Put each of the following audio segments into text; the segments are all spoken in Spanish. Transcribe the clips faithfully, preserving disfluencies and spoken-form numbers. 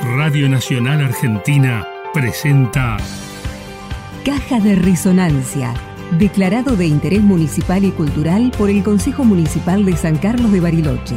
Radio Nacional Argentina presenta Caja de Resonancia, declarado de interés municipal y cultural por el Consejo Municipal de San Carlos de Bariloche.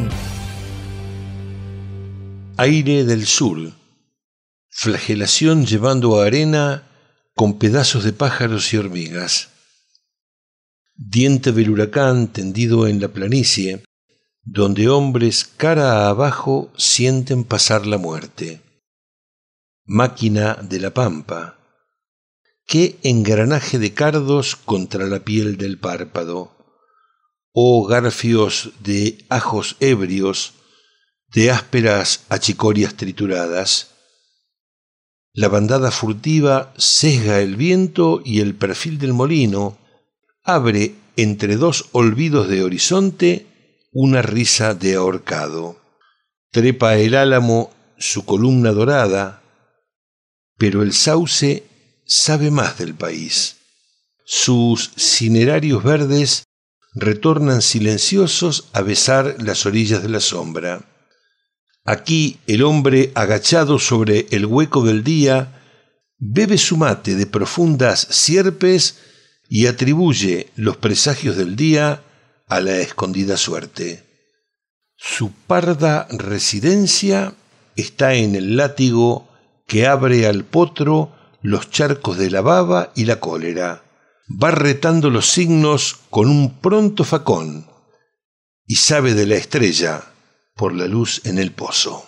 Aire del sur, flagelación llevando arena con pedazos de pájaros y hormigas. Diente del huracán tendido en la planicie, donde hombres cara abajo sienten pasar la muerte. Máquina de la pampa. Qué engranaje de cardos contra la piel del párpado. Oh garfios de ajos ebrios, de ásperas achicorias trituradas. La bandada furtiva sesga el viento y el perfil del molino abre entre dos olvidos de horizonte una risa de ahorcado. Trepa el álamo su columna dorada, pero el sauce sabe más del país. Sus cinerarios verdes retornan silenciosos a besar las orillas de la sombra. Aquí el hombre agachado sobre el hueco del día bebe su mate de profundas sierpes y atribuye los presagios del día a la escondida suerte. Su parda residencia está en el látigo que abre al potro los charcos de la baba y la cólera. Va retando los signos con un pronto facón y sabe de la estrella por la luz en el pozo.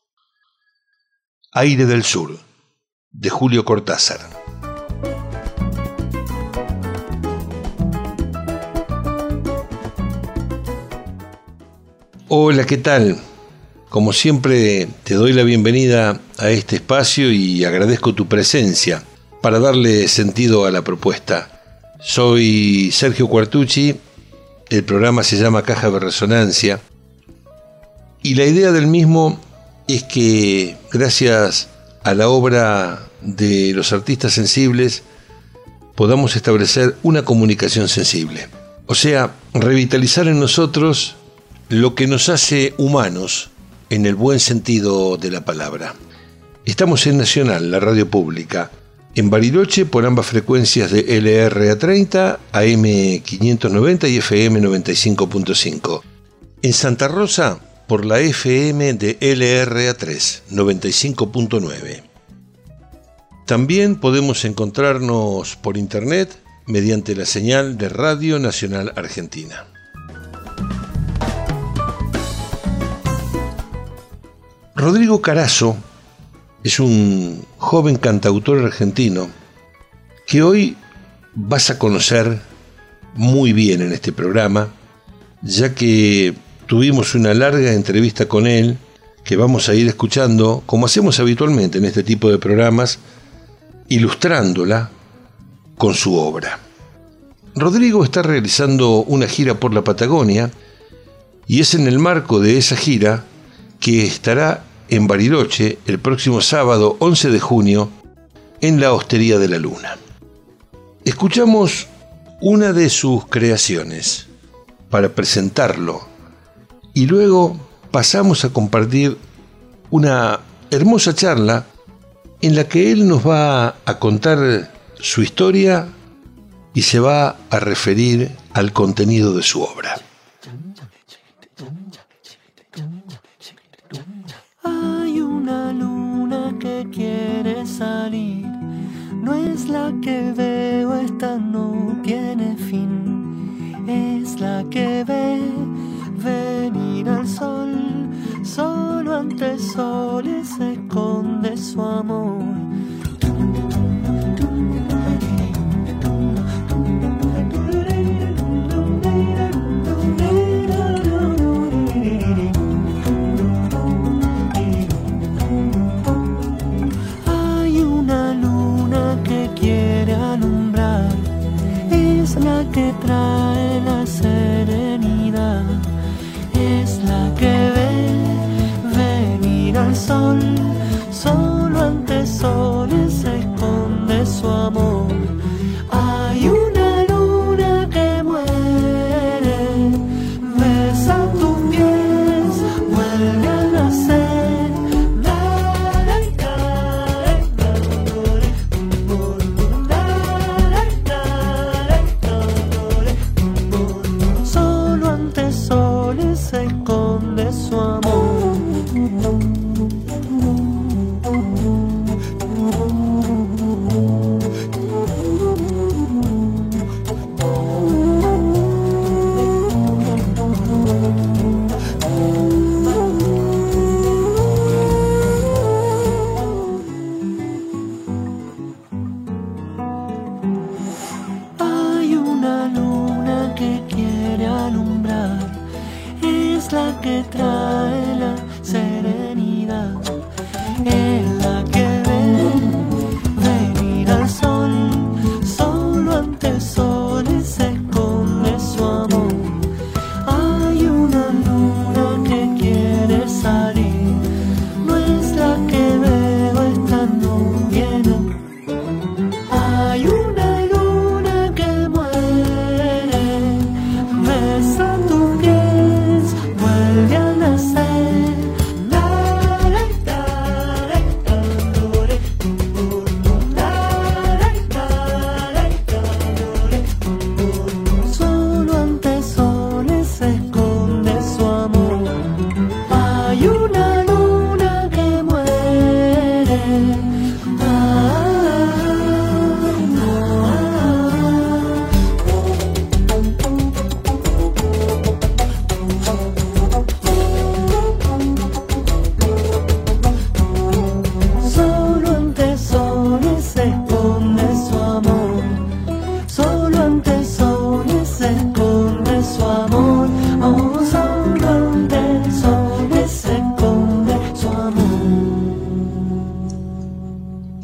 Aire del sur, de Julio Cortázar. Hola, ¿qué tal? Como siempre, te doy la bienvenida a este espacio y agradezco tu presencia para darle sentido a la propuesta. Soy Sergio Quartucci, el programa se llama Caja de Resonancia y la idea del mismo es que gracias a la obra de los artistas sensibles podamos establecer una comunicación sensible. O sea, revitalizar en nosotros lo que nos hace humanos en el buen sentido de la palabra. Estamos en Nacional, la radio pública, en Bariloche por ambas frecuencias de L R A treinta, A M quinientos noventa y F M noventa y cinco punto cinco. En Santa Rosa por la F M de L R A tres, noventa y cinco punto nueve. También podemos encontrarnos por internet mediante la señal de Radio Nacional Argentina. Rodrigo Carazo es un joven cantautor argentino que hoy vas a conocer muy bien en este programa, ya que tuvimos una larga entrevista con él que vamos a ir escuchando, como hacemos habitualmente en este tipo de programas, ilustrándola con su obra. Rodrigo está realizando una gira por la Patagonia y es en el marco de esa gira que estará en Bariloche el próximo sábado once de junio en la Hostería de la Luna. Escuchamos una de sus creaciones para presentarlo y luego pasamos a compartir una hermosa charla en la que él nos va a contar su historia y se va a referir al contenido de su obra. Quiere salir, no es la que veo, esta no tiene fin, es la que ve venir al sol, solo ante soles se esconde su amor. Que trae la serenidad, es la que ve venir al sol, solo ante sol.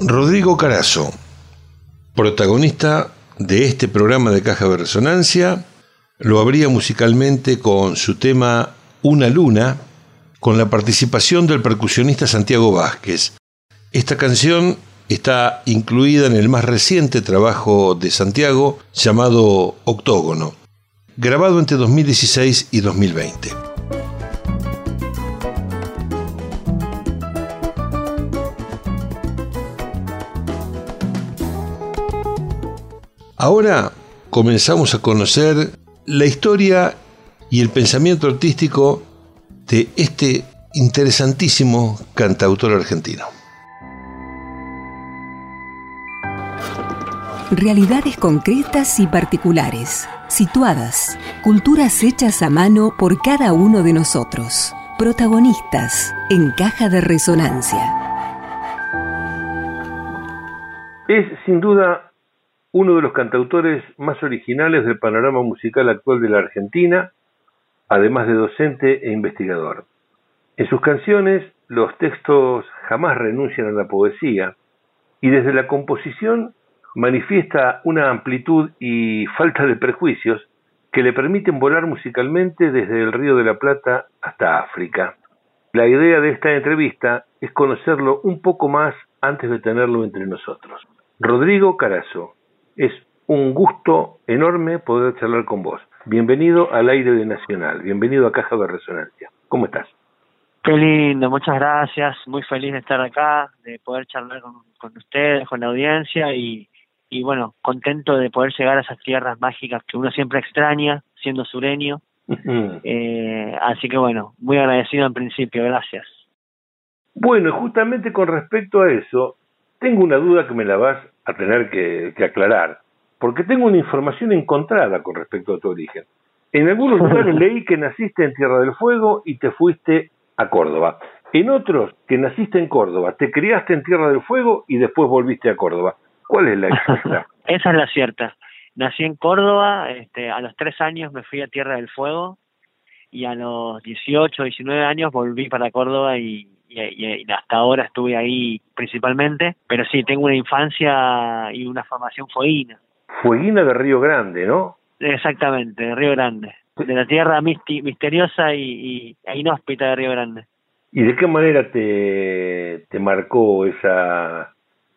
Rodrigo Carazo, protagonista de este programa de Caja de Resonancia, lo abría musicalmente con su tema Una Luna, con la participación del percusionista Santiago Vázquez. Esta canción está incluida en el más reciente trabajo de Santiago llamado Octógono, grabado entre dos mil dieciséis y dos mil veinte. Ahora comenzamos a conocer la historia y el pensamiento artístico de este interesantísimo cantautor argentino. Realidades concretas y particulares, situadas, culturas hechas a mano por cada uno de nosotros, protagonistas en Caja de Resonancia. Es sin duda uno de los cantautores más originales del panorama musical actual de la Argentina, además de docente e investigador. En sus canciones, los textos jamás renuncian a la poesía y desde la composición manifiesta una amplitud y falta de prejuicios que le permiten volar musicalmente desde el Río de la Plata hasta África. La idea de esta entrevista es conocerlo un poco más antes de tenerlo entre nosotros. Rodrigo Carazo, es un gusto enorme poder charlar con vos. Bienvenido al aire de Nacional, bienvenido a Caja de Resonancia. ¿Cómo estás? Qué lindo, muchas gracias. Muy feliz de estar acá, de poder charlar con, con ustedes, con la audiencia y, y bueno, contento de poder llegar a esas tierras mágicas que uno siempre extraña, siendo sureño. Uh-huh. eh, así que bueno, muy agradecido en principio, gracias. Bueno, justamente con respecto a eso, tengo una duda que me la vas a tener que, que aclarar, porque tengo una información encontrada con respecto a tu origen. En algunos lugares leí que naciste en Tierra del Fuego y te fuiste a Córdoba. En otros, que naciste en Córdoba, te criaste en Tierra del Fuego y después volviste a Córdoba. ¿Cuál es la exacta? Esa es la cierta. Nací en Córdoba, este, a los tres años me fui a Tierra del Fuego y a los dieciocho, diecinueve años volví para Córdoba y Y, y, y hasta ahora estuve ahí principalmente, pero sí, tengo una infancia y una formación fueguina. Fueguina de Río Grande, ¿no? Exactamente, de Río Grande, de la tierra misti- misteriosa y, y e inhóspita de Río Grande. ¿Y de qué manera te, te marcó esa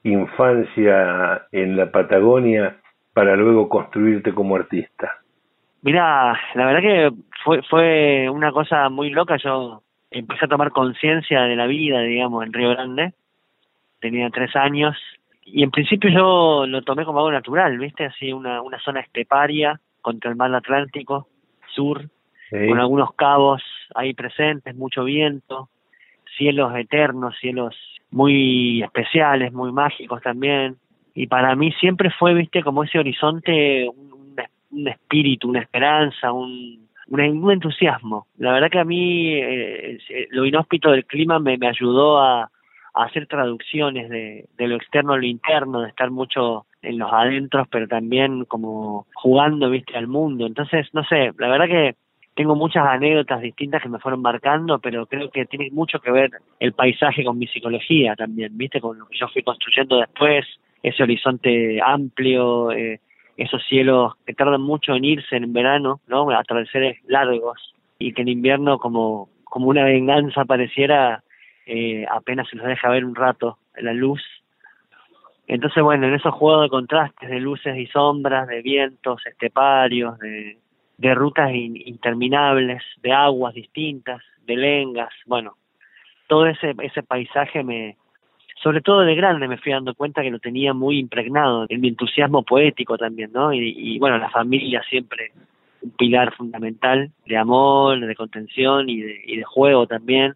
infancia en la Patagonia para luego construirte como artista? Mirá, la verdad que fue, fue una cosa muy loca. Yo empecé a tomar conciencia de la vida, digamos, en Río Grande. Tenía tres años y en principio yo lo tomé como algo natural, ¿viste? Así una, una zona esteparia contra el mar Atlántico sur, sí, con algunos cabos ahí presentes, mucho viento, cielos eternos, cielos muy especiales, muy mágicos también. Y para mí siempre fue, ¿viste? Como ese horizonte, un, un espíritu, una esperanza, un... Un, un entusiasmo. La verdad que a mí eh, lo inhóspito del clima me, me ayudó a, a hacer traducciones de, de lo externo a lo interno, de estar mucho en los adentros, pero también como jugando, viste, al mundo. Entonces, no sé, la verdad que tengo muchas anécdotas distintas que me fueron marcando, pero creo que tiene mucho que ver el paisaje con mi psicología también, viste, con lo que yo fui construyendo después, ese horizonte amplio, eh, esos cielos que tardan mucho en irse en verano, ¿no? Atardeceres largos, y que en invierno como, como una venganza pareciera, eh, apenas se los deja ver un rato la luz. Entonces, bueno, en esos juegos de contrastes, de luces y sombras, de vientos esteparios, de, de rutas in, interminables, de aguas distintas, de lengas, bueno, todo ese, ese paisaje me... Sobre todo de grande me fui dando cuenta que lo tenía muy impregnado en mi entusiasmo poético también, ¿no? Y, y bueno, la familia siempre un pilar fundamental de amor, de contención y de, y de juego también.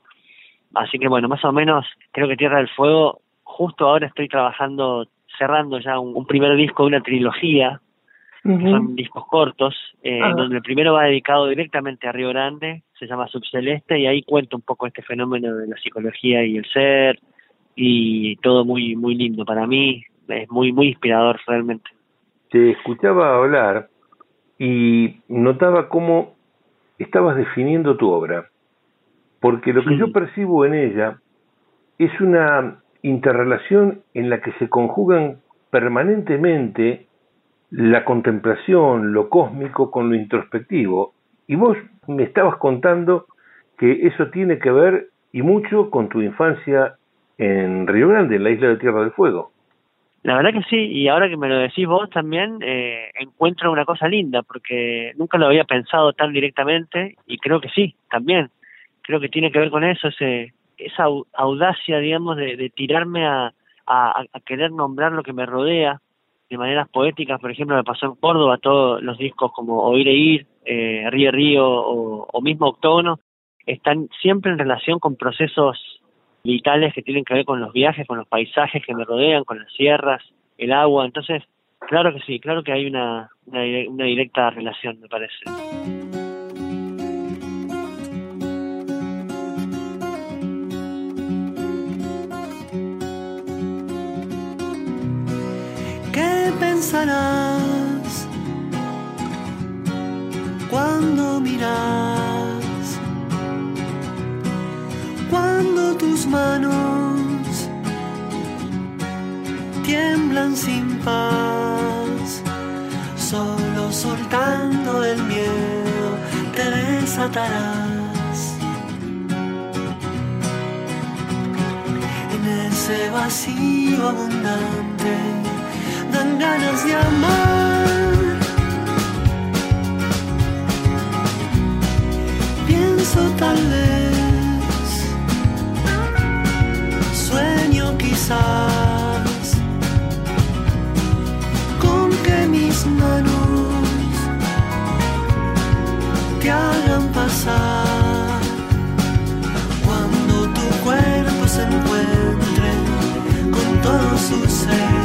Así que bueno, más o menos creo que Tierra del Fuego, justo ahora estoy trabajando, cerrando ya un, un primer disco de una trilogía, uh-huh. que son discos cortos, eh, uh-huh. donde el primero va dedicado directamente a Río Grande, se llama Subceleste, y ahí cuento un poco este fenómeno de la psicología y el ser, y todo muy muy lindo para mí, es muy muy inspirador realmente. Te escuchaba hablar y notaba cómo estabas definiendo tu obra, porque lo que sí. yo percibo en ella es una interrelación en la que se conjugan permanentemente la contemplación, lo cósmico con lo introspectivo. Y vos me estabas contando que eso tiene que ver y mucho con tu infancia en Río Grande, en la isla de Tierra del Fuego. La verdad que sí, y ahora que me lo decís vos también, eh, encuentro una cosa linda, porque nunca lo había pensado tan directamente, y creo que sí, también. Creo que tiene que ver con eso, ese esa audacia, digamos, de, de tirarme a, a, a querer nombrar lo que me rodea de maneras poéticas. Por ejemplo, me pasó en Córdoba, todos los discos como Oír e Ir, eh, Río Río o, o mismo Octógono, están siempre en relación con procesos vitales que tienen que ver con los viajes, con los paisajes que me rodean, con las sierras, el agua. Entonces, claro que sí, claro que hay una, una, una directa relación, me parece. ¿Qué pensarás cuando miras, cuando tus manos tiemblan sin paz, solo soltando el miedo te desatarás en ese vacío abundante? Dan ganas de amar. Pienso tal vez, sueño quizás, con que mis manos te hagan pasar cuando tu cuerpo se encuentre con todo su ser.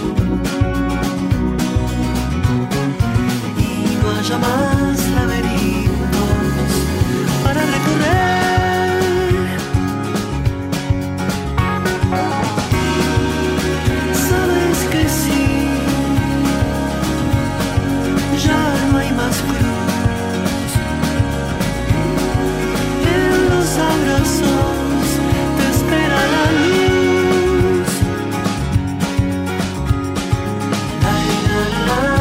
Haya más laberintos para recorrer. Sabes que sí, ya no hay más cruz. En los abrazos te espera la luz. La, la, la.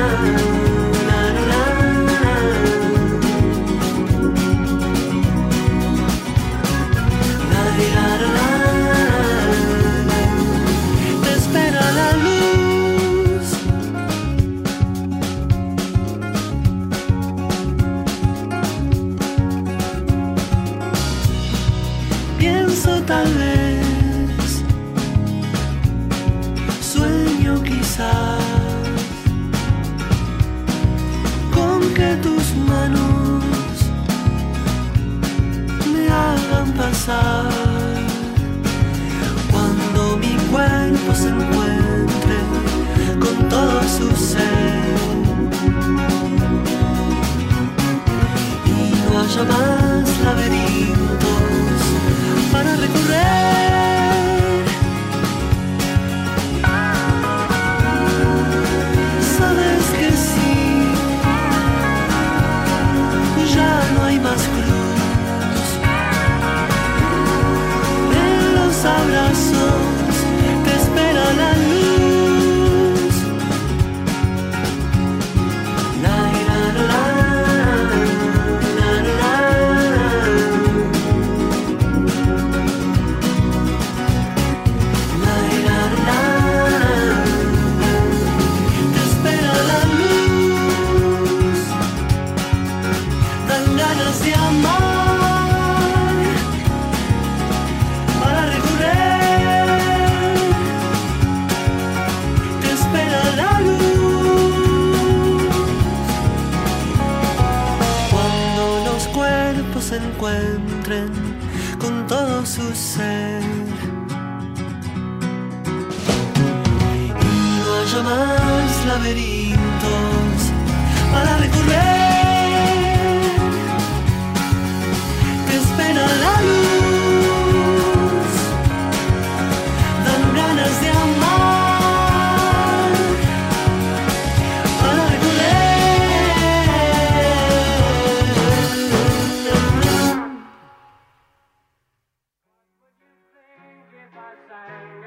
Tal vez, sueño quizás, con que tus manos me hagan pasar cuando mi cuerpo se encuentre con todo su ser y no haya más laberintos para recorrer. Sabes que sí, ya no hay más cruz. En los abrazos te espera la luz. La, la, la. Se encuentren con todo su ser y no haya más laberintos para recorrer. Te espera la luz, dan ganas de amar para recorrer. Side.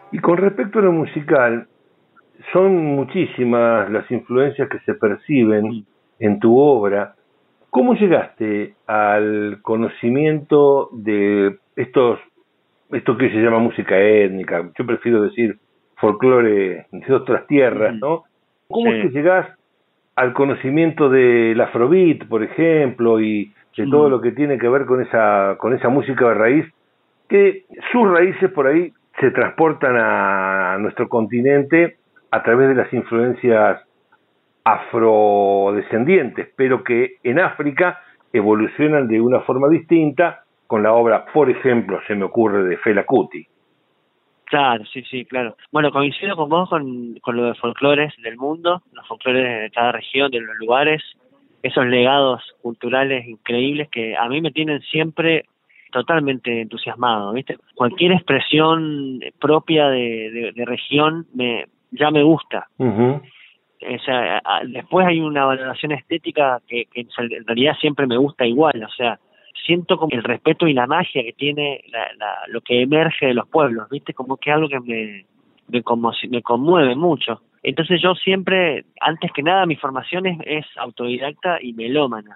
Y con respecto a lo musical, son muchísimas las influencias que se perciben en tu obra. ¿Cómo llegaste al conocimiento de estos, esto que se llama música étnica? Yo prefiero decir folclore de otras tierras, ¿no? ¿Cómo sí. es que llegás al conocimiento del afrobeat, por ejemplo, y de todo lo que tiene que ver con esa, con esa música de raíz, que sus raíces por ahí se transportan a nuestro continente a través de las influencias afrodescendientes, pero que en África evolucionan de una forma distinta con la obra, por ejemplo, se me ocurre, de Fela Kuti? Claro, sí, sí, claro. Bueno, coincido con vos con, con lo de folclores del mundo, los folclores de cada región, de los lugares, esos legados culturales increíbles que a mí me tienen siempre totalmente entusiasmado, ¿viste? Cualquier expresión propia de, de, de región me ya me gusta. Uh-huh. O sea, a, después hay una valoración estética que, que en realidad siempre me gusta igual, o sea, siento como el respeto y la magia que tiene la, la, lo que emerge de los pueblos, ¿viste? Como que algo que me, me, como, me conmueve mucho. Entonces yo siempre, antes que nada, mi formación es, es autodidacta y melómana.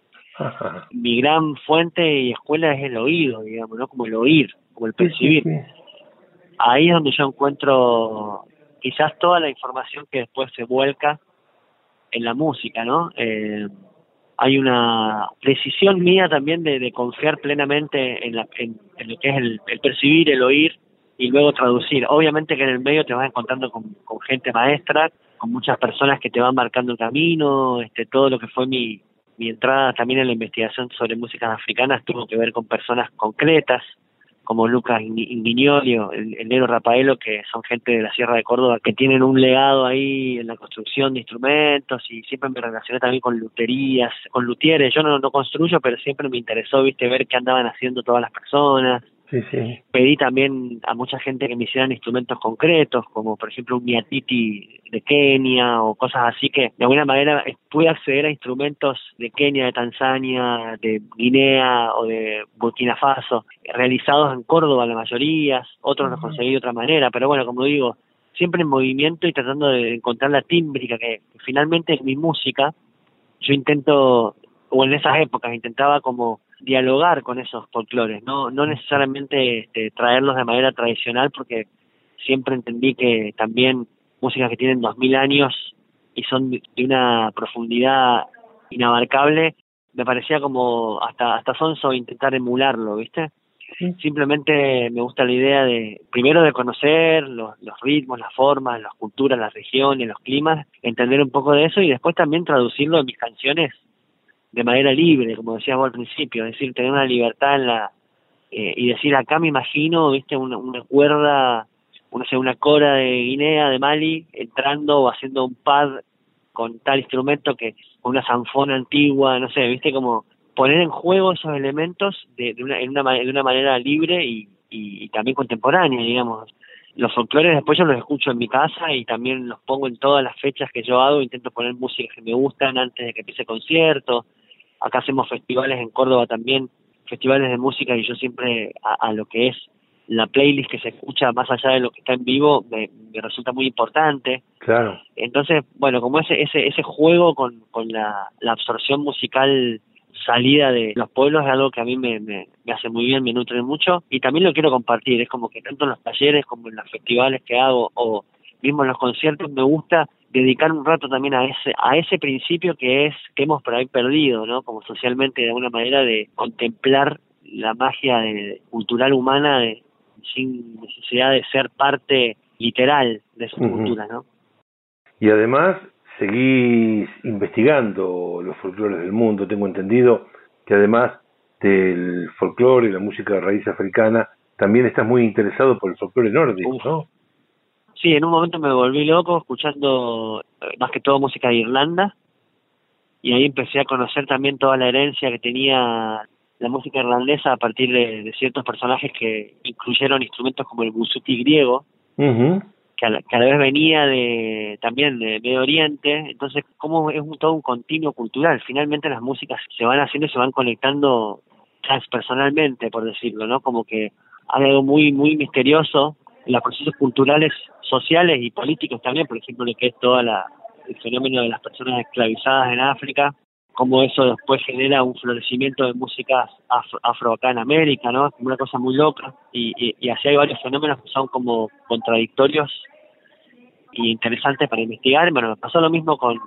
Ajá. Mi gran fuente y escuela es el oído, digamos, ¿no? Como el oír, como el percibir. Sí, sí, sí. Ahí es donde yo encuentro quizás toda la información que después se vuelca en la música, ¿no? Eh, hay una decisión mía también de, de confiar plenamente en, la, en, en lo que es el, el percibir, el oír y luego traducir. Obviamente que en el medio te vas encontrando con, con gente maestra, con muchas personas que te van marcando el camino. Este, todo lo que fue mi, mi entrada también en la investigación sobre músicas africanas tuvo que ver con personas concretas, como Lucas Indignolio, el, el Negro Rapaelo, que son gente de la Sierra de Córdoba, que tienen un legado ahí en la construcción de instrumentos, y siempre me relacioné también con luterías, con luthieres. Yo no, no construyo, pero siempre me interesó, viste, ver qué andaban haciendo todas las personas. Sí, sí. Pedí también a mucha gente que me hicieran instrumentos concretos, como por ejemplo un miatiti de Kenia o cosas así, que de alguna manera pude acceder a instrumentos de Kenia, de Tanzania, de Guinea o de Burkina Faso, realizados en Córdoba la mayoría, otros los conseguí de otra manera, pero bueno, como digo, siempre en movimiento y tratando de encontrar la tímbrica, que, que finalmente es mi música. Yo intento, o en esas épocas intentaba como dialogar con esos folclores, no no necesariamente este, traerlos de manera tradicional, porque siempre entendí que también músicas que tienen dos mil años y son de una profundidad inabarcable, me parecía como hasta hasta sonso intentar emularlo, ¿viste? Sí. Simplemente me gusta la idea de, primero, de conocer los, los ritmos, las formas, las culturas, las regiones, los climas, entender un poco de eso y después también traducirlo en mis canciones de manera libre, como decías vos al principio, es decir, tener una libertad en la eh, y decir, acá me imagino, viste, una, una cuerda, una, o sea, una cora de Guinea, de Mali, entrando o haciendo un pad con tal instrumento, que con una zanfona antigua, no sé, viste, como poner en juego esos elementos de, de, una, en una, de una manera libre y, y, y también contemporánea, digamos. Los folclores después yo los escucho en mi casa y también los pongo en todas las fechas que yo hago, intento poner música que me gustan antes de que empiece el concierto. Acá hacemos festivales en Córdoba también, festivales de música, y yo siempre a, a lo que es la playlist que se escucha más allá de lo que está en vivo me, me resulta muy importante. Claro. Entonces, bueno, como ese ese ese juego con, con la, la absorción musical salida de los pueblos es algo que a mí me, me, me hace muy bien, me nutre mucho, y también lo quiero compartir. Es como que tanto en los talleres como en los festivales que hago o mismo en los conciertos me gusta dedicar un rato también a ese a ese principio que es que hemos por ahí perdido, ¿no? Como socialmente, de alguna manera, de contemplar la magia de, cultural humana de, sin necesidad de ser parte literal de su uh-huh. cultura, ¿no? Y además seguís investigando los folclores del mundo. Tengo entendido que además del folclore y la música de raíz africana, también estás muy interesado por el folclore nórdico, Uf. ¿no? Sí, en un momento me volví loco escuchando más que todo música de Irlanda, y ahí empecé a conocer también toda la herencia que tenía la música irlandesa a partir de, de ciertos personajes que incluyeron instrumentos como el buzuki griego, uh-huh. que, a la, que a la vez venía de también de Medio Oriente. Entonces, como es un, todo un continuo cultural. Finalmente las músicas se van haciendo y se van conectando transpersonalmente, por decirlo, ¿no? Como que hay algo muy muy misterioso en los procesos culturales, sociales y políticos también, por ejemplo, lo que es todo la, el fenómeno de las personas esclavizadas en África, cómo eso después genera un florecimiento de músicas afro, afro acá en América, ¿no? Como una cosa muy loca, y, y, y así hay varios fenómenos que son como contradictorios y interesantes para investigar. Bueno, me pasó lo mismo con,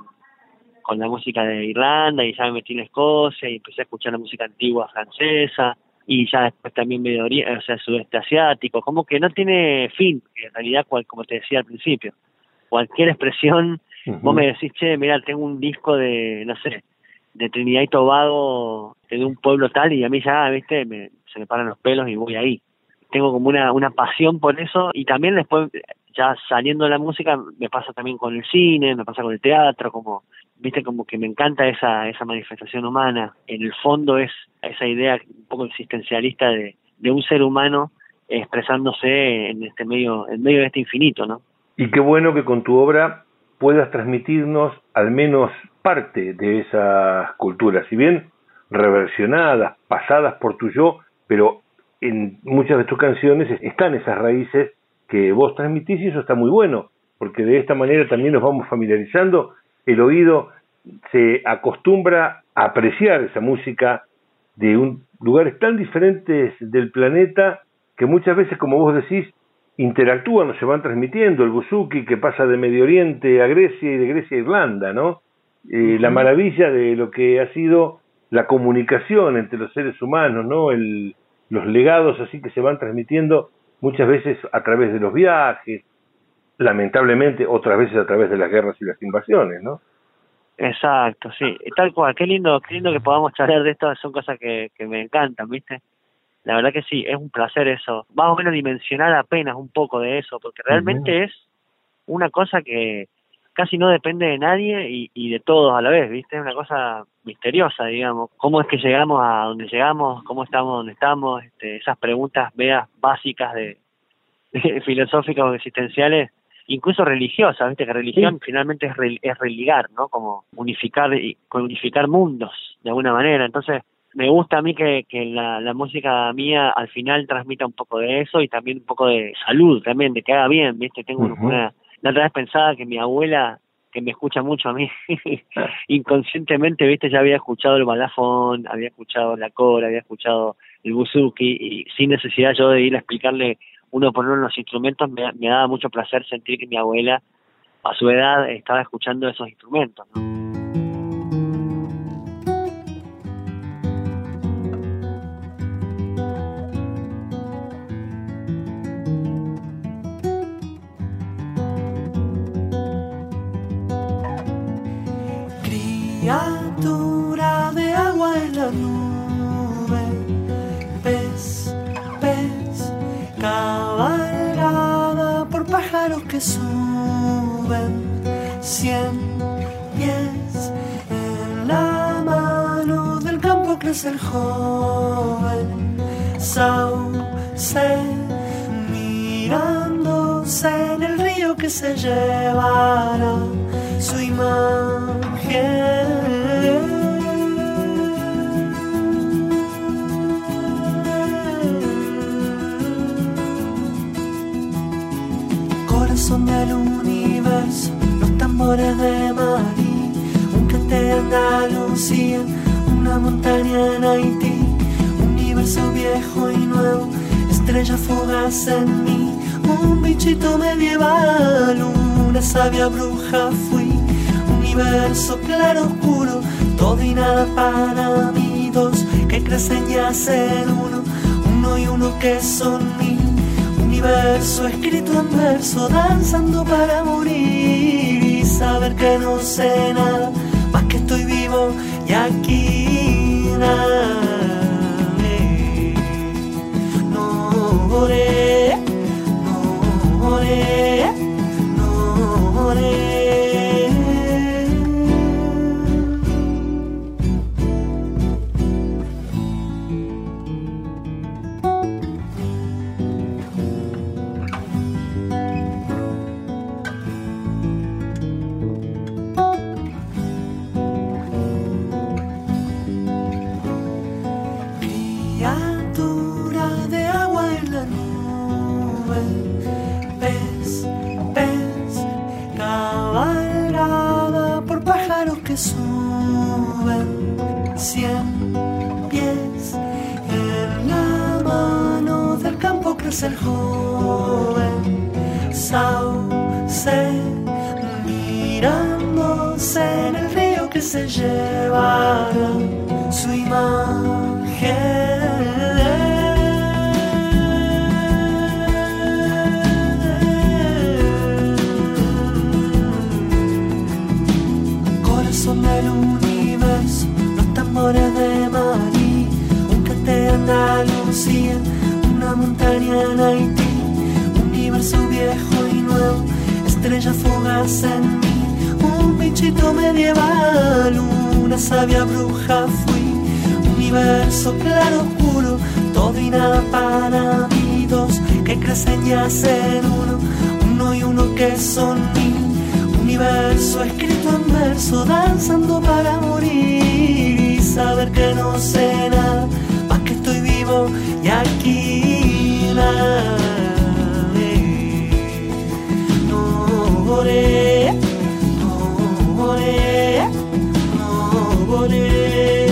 con la música de Irlanda, y ya me metí en Escocia, y empecé a escuchar la música antigua francesa, y ya después también Medio Oriente, o sea, sudeste asiático, como que no tiene fin, en realidad, cual, como te decía al principio, cualquier expresión, uh-huh. Vos me decís, che, mirá, tengo un disco de, no sé, de Trinidad y Tobago, de un pueblo tal, y a mí ya, viste, me, se me paran los pelos y voy ahí. Tengo como una, una pasión por eso, y también después, ya saliendo de la música, me pasa también con el cine, me pasa con el teatro, como, viste, como que me encanta esa, esa manifestación humana. En el fondo es esa idea un poco existencialista de, de un ser humano expresándose en este medio, en medio de este infinito, ¿no? Y qué bueno que con tu obra puedas transmitirnos al menos parte de esas culturas, si bien reversionadas, pasadas por tu yo, pero en muchas de tus canciones están esas raíces que vos transmitís, y eso está muy bueno, porque de esta manera también nos vamos familiarizando, el oído se acostumbra a apreciar esa música de un, lugares tan diferentes del planeta, que muchas veces, como vos decís, interactúan o se van transmitiendo, el buzuki que pasa de Medio Oriente a Grecia y de Grecia a Irlanda, ¿no? Eh, uh-huh. La maravilla de lo que ha sido la comunicación entre los seres humanos, ¿no? El, los legados así que se van transmitiendo muchas veces a través de los viajes, lamentablemente otras veces a través de las guerras y las invasiones, ¿no? Exacto, sí, tal cual. Qué lindo, qué lindo que podamos charlar de esto, son cosas que, que me encantan, ¿viste? La verdad que sí, es un placer eso, más o menos dimensionar apenas un poco de eso, porque realmente uh-huh. es una cosa que casi no depende de nadie y, y de todos a la vez, ¿viste? Es una cosa misteriosa, digamos. ¿Cómo es que llegamos a donde llegamos? ¿Cómo estamos donde estamos? Este, esas preguntas veas básicas de, de filosóficas o existenciales, incluso religiosas, ¿viste? Que religión sí. finalmente es, re, es religar, ¿no? Como unificar, unificar mundos, de alguna manera. Entonces, me gusta a mí que, que la, la música mía al final transmita un poco de eso y también un poco de salud también, de que haga bien, ¿viste? Tengo uh-huh. una... La otra vez pensaba que mi abuela, que me escucha mucho a mí, inconscientemente, ¿viste? Ya había escuchado el balafón, había escuchado la cora, había escuchado el buzuki, y sin necesidad yo de ir a explicarle uno por uno los instrumentos, me, me daba mucho placer sentir que mi abuela, a su edad, estaba escuchando esos instrumentos, ¿no? Criatura de agua en la nube, pez, pez, cabalgada por pájaros que suben, cien pies en la mano del campo crece el joven, sauce mirándose en el río que se llevará su imagen. Corazón del universo, los tambores de Marí, un cante en Andalucía, una montaña en Haití, universo viejo y nuevo, estrella fugaz en mí, un bichito medieval, una sabia bruja fui. Universo claro oscuro, todo y nada para mí, dos que crecen y hacen uno, uno y uno que son mil. Universo escrito en verso, danzando para morir y saber que no sé nada, más que estoy vivo y aquí nadie. No oré, no oré, no oré. que ser joven, sauce, mirándose en el río que se llevará su imagen. Corazón del universo, los tambores de Marí, un cante de Andalucía, una montaña en Haití, universo viejo y nuevo, estrella fugaz en mí, un bichito medieval, una sabia bruja fui, universo claro oscuro, todo y nada para mí, dos que crecen y hacen uno, uno y uno que son mil, universo escrito en verso, danzando para morir y saber que no sé nada, más que estoy vivo y aquí nada. No volé, no volé, no volé.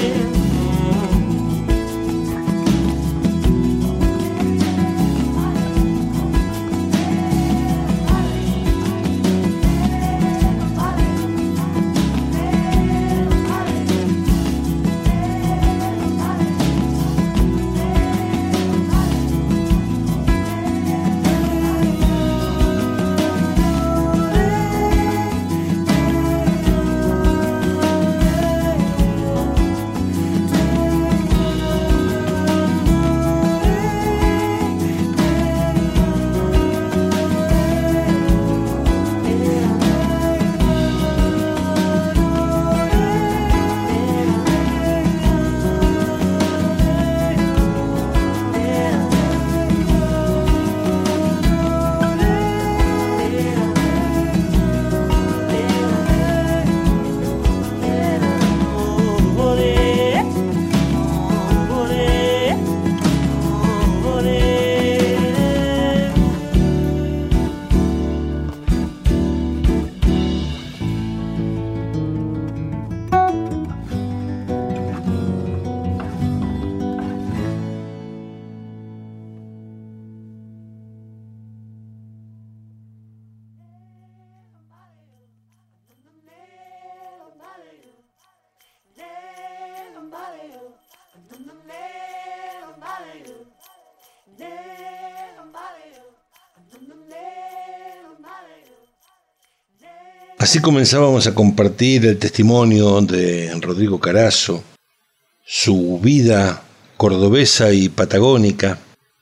Así comenzábamos a compartir el testimonio de Rodrigo Carazo, su vida cordobesa y patagónica,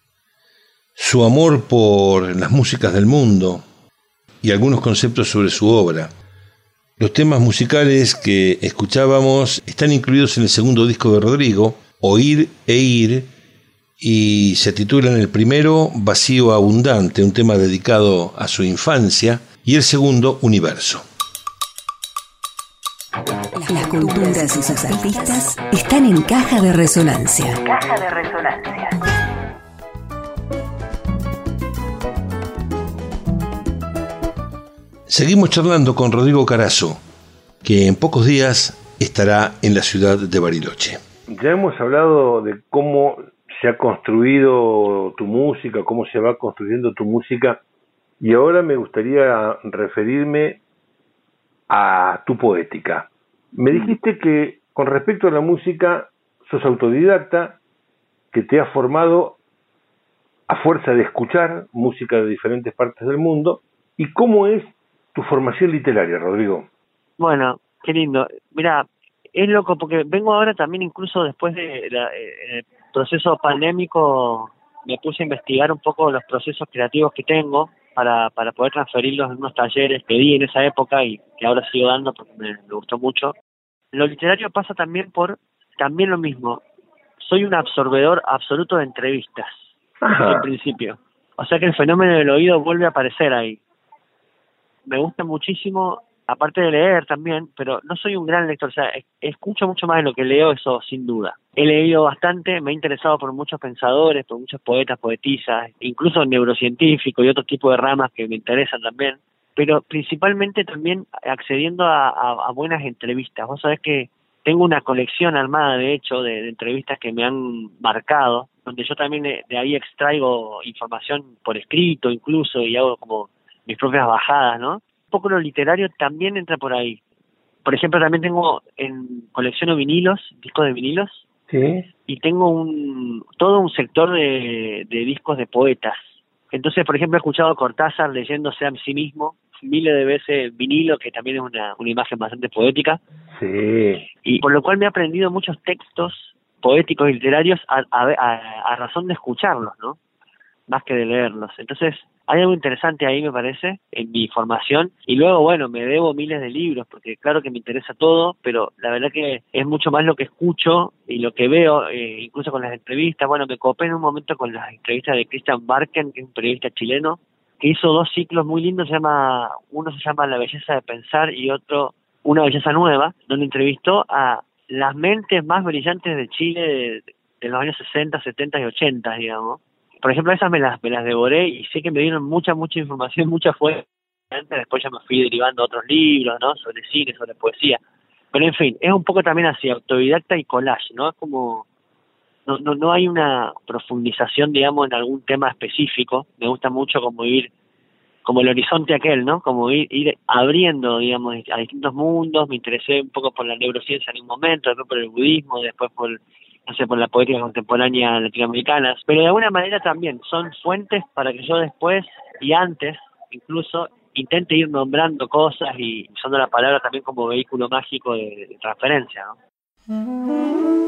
su amor por las músicas del mundo y algunos conceptos sobre su obra. Los temas musicales que escuchábamos están incluidos en el segundo disco de Rodrigo, Oír e Ir, y se titulan el primero, Vacío Abundante, un tema dedicado a su infancia, y el segundo, Universo. Las culturas y sus artistas están en Caja de Resonancia. Caja de Resonancia. Seguimos charlando con Rodrigo Carazo, que en pocos días estará en la ciudad de Bariloche. Ya hemos hablado de cómo se ha construido tu música, cómo se va construyendo tu música, y ahora me gustaría referirme a tu poética. Me dijiste que con respecto a la música sos autodidacta, que te has formado a fuerza de escuchar música de diferentes partes del mundo. ¿Y cómo es tu formación literaria, Rodrigo? Bueno, qué lindo. Mira, es loco porque vengo ahora también, incluso después del de proceso pandémico, me puse a investigar un poco los procesos creativos que tengo para, para poder transferirlos en unos talleres que di en esa época y que ahora sigo dando porque me, me gustó mucho. Lo literario pasa también por, también lo mismo, soy un absorbedor absoluto de entrevistas, desde el principio. O sea que el fenómeno del oído vuelve a aparecer ahí. Me gusta muchísimo, aparte de leer también, pero no soy un gran lector, o sea, escucho mucho más de lo que leo, eso sin duda. He leído bastante, me he interesado por muchos pensadores, por muchos poetas, poetisas, incluso neurocientíficos y otro tipo de ramas que me interesan también, pero principalmente también accediendo a, a, a buenas entrevistas. Vos sabés que tengo una colección armada, de hecho, de, de entrevistas que me han marcado donde yo también de, de ahí extraigo información por escrito incluso y hago como mis propias bajadas, ¿no? Un poco lo literario también entra por ahí. Por ejemplo, también tengo en colecciono vinilos, discos de vinilos, sí, y tengo un todo un sector de, de discos de poetas. Entonces, por ejemplo, he escuchado a Cortázar leyéndose a sí mismo miles de veces vinilo, que también es una, una imagen bastante poética. sí. Y por lo cual me he aprendido muchos textos poéticos y literarios a, a, a, a razón de escucharlos, ¿no? Más que de leerlos. Entonces, hay algo interesante ahí, me parece, en mi formación. Y luego, bueno, me debo miles de libros, porque claro que me interesa todo, pero la verdad que es mucho más lo que escucho y lo que veo, eh, incluso con las entrevistas. Bueno, me copé en un momento con las entrevistas de Christian Barken, que es un periodista chileno, que hizo dos ciclos muy lindos. Se llama, uno se llama La belleza de pensar y otro Una belleza nueva, donde entrevistó a las mentes más brillantes de Chile de, de los años sesenta, setenta y ochenta, digamos. Por ejemplo, esas me las me las devoré y sé que me dieron mucha, mucha información, mucha fuente. Después ya me fui derivando a otros libros, ¿no? Sobre cine, sobre poesía. Pero en fin, es un poco también así, autodidacta y collage, ¿no? Es como, no, no, no hay una profundización, digamos, en algún tema específico. Me gusta mucho como ir, como el horizonte aquel, ¿no? Como ir, ir abriendo, digamos, a distintos mundos. Me interesé un poco por la neurociencia en un momento, después por el budismo, después por, no sé, por la poética contemporánea latinoamericana. Pero de alguna manera también son fuentes para que yo después y antes, incluso, intente ir nombrando cosas y usando la palabra también como vehículo mágico de, de transferencia, ¿no?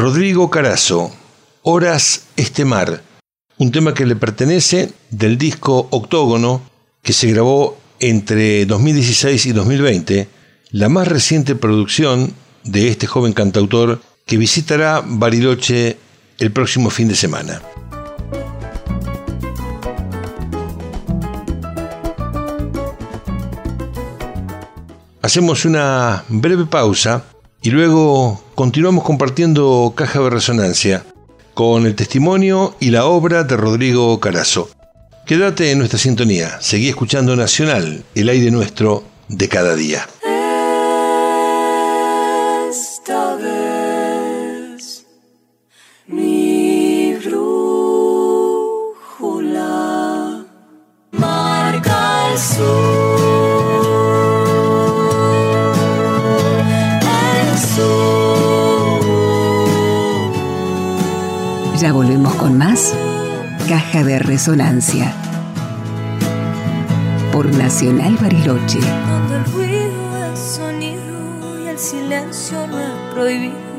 Rodrigo Carazo, Horas este mar, un tema que le pertenece del disco Octógono, que se grabó entre dos mil dieciséis y dos mil veinte, la más reciente producción de este joven cantautor que visitará Bariloche el próximo fin de semana. Hacemos una breve pausa y luego continuamos compartiendo Caja de Resonancia con el testimonio y la obra de Rodrigo Carazo. Quédate en nuestra sintonía, seguí escuchando Nacional, el aire nuestro de cada día. Esta vez mi brújula marca el sur. Ya volvemos con más Caja de Resonancia por Nacional Bariloche. Donde el ruido es sonido y el silencio no es prohibido.